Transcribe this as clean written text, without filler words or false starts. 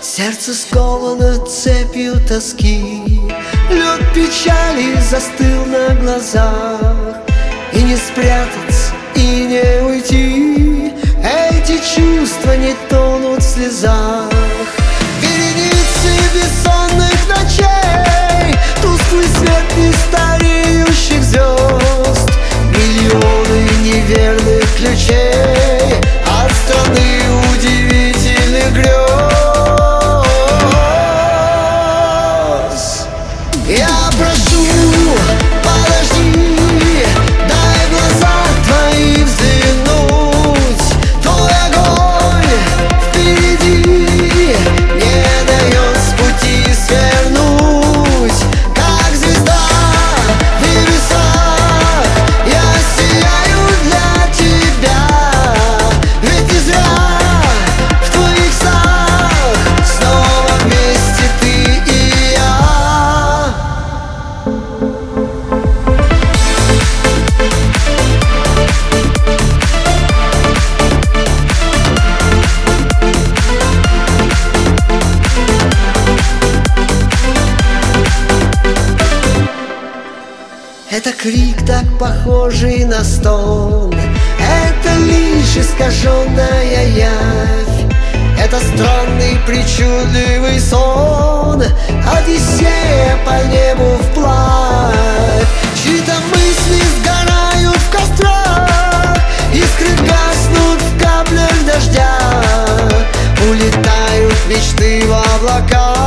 Сердце сковано цепью тоски, лед печали застыл на глазах. И не спрятаться, и не уйти, эти чувства не тонут в слезах. Вереницы бессонных ночей, тусклый свет нестареющих звезд, миллионы неверных ключей от страны удивительных грез. Я прошу, подожди, дай в глаза твои взглянуть. Твой огонь впереди не дает с пути свернуть. Как звезда в небесах я сияю для тебя. Ведь не зря в твоих снах снова вместе ты и я. Это крик, так похожий на стон, это лишь искаженная явь. Это странный причудливый сон, Одиссея по небу вплавь. Чьи-то мысли сгорают в кострах, искры гаснут в каплях дождя. Улетают мечты в облака.